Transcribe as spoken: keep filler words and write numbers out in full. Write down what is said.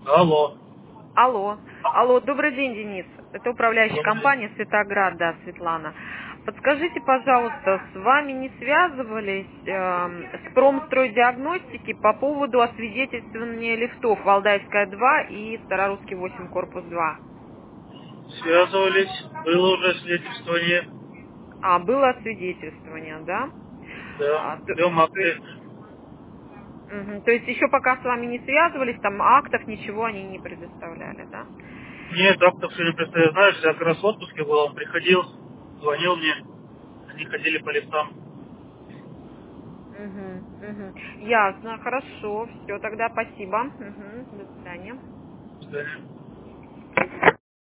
Алло. Алло. Алло, добрый день, Денис. Это управляющая Добрый день. компания Светоград, да, Светлана. Подскажите, пожалуйста, с вами не связывались эм, с Промстройдиагностики по поводу освидетельствования лифтов Валдайская два и Старорусский восемь, корпус два? Связывались. Было уже свидетельствование. А, было освидетельствование, да? Да. А, то, Ждем то есть, акты. мгм, то есть еще пока с вами не связывались, там актов ничего они не предоставляли, да? Нет, актов все не представляю. Знаешь, я как раз в отпуске был, он приходил, звонил мне. Они ходили по лифтам. Угу, угу. Ясно, хорошо, все, тогда спасибо. Угу, до свидания. До свидания.